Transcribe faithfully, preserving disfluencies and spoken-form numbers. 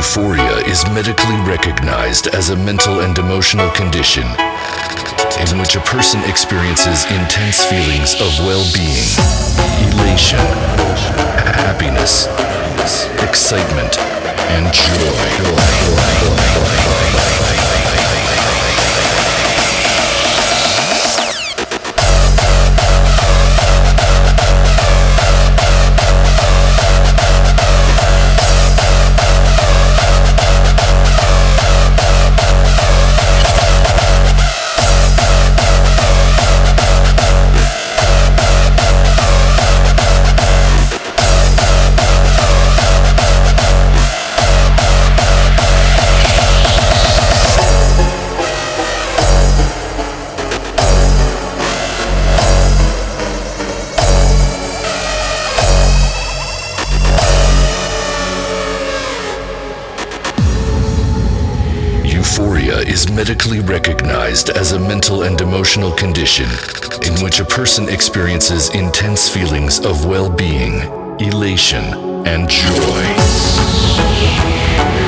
Euphoria is medically recognized as a mental and emotional condition in which a person experiences intense feelings of well-being, elation, happiness, excitement, and joy. Euphoria is medically recognized as a mental and emotional condition in which a person experiences intense feelings of well-being, elation, and joy.